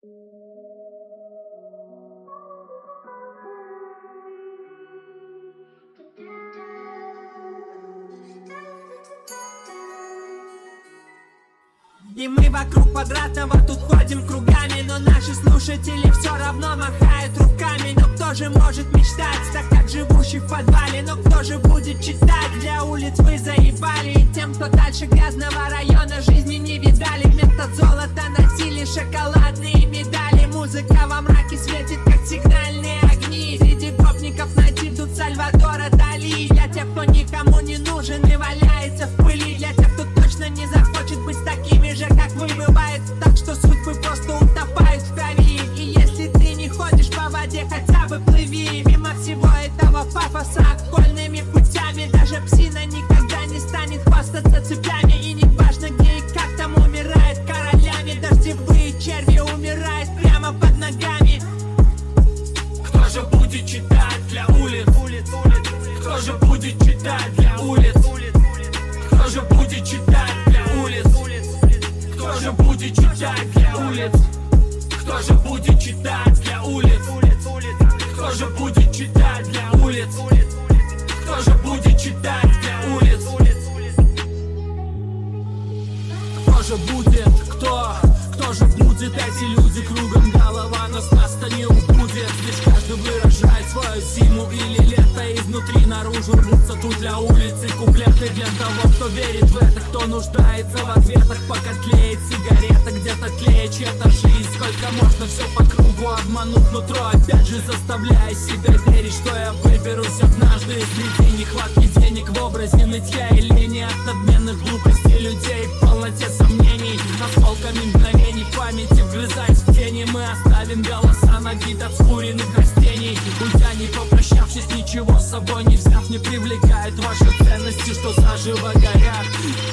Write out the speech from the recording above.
И мы вокруг квадратного тут ходим кругами, но наши слушатели все равно махают руками. Но кто же может мечтать, так как живущий в подвале? Но кто же будет читать? Для улиц вы заебали. И тем, кто дальше грязного района, жизни не видали. Вместо золота носили шоколадные медали. Музыка во мраке светит, как сигнальные огни. Среди гопников найти тут Сальвадора Дали. Для тех, кто никому не нужен и валяется в пыли. Для тех, кто точно не захочет быть такими же, как вы. Бывает так, что судьбы просто утопают в крови. И если ты не ходишь по воде, хотя бы плыви. Мимо всего этого пафоса окольными путями. Даже псина никогда не станет хвастаться цепями. И не важно, где и как там умирает королями. Дождевые черви умирают прямо под ногами. Кто же будет читать для улиц? Кто же будет читать для улиц? Кто же будет читать для улиц? Кто же будет читать для улиц? Кто же будет читать для улиц? Кто же будет читать для улиц? Кто же будет читать для улиц? Кто же будет? Кто же будет? Эти люди кругом голова, но с нас-то не убудет. Лишь каждый выражает свою зиму или лето. Изнутри наружу рвутся тут для улицы куплеты. Для того, кто верит в это, кто нуждается в ответах. Пока тлеет сигарета, где-то тлеет чья-то жизнь. Сколько можно все по кругу обмануть нутро, опять же заставляя себя верить, что я выберусь однажды из среди нехватки денег в образе нытья и лени. От надменных глупостей людей в полноте сомнений. Осколками мгновений памяти вгрызаясь в тени. Мы оставим голоса на вид от скуренных растений. Уйдя не попрощавшись, ничего с собой не взяв. Не привлекают ваши ценности, что заживо горят.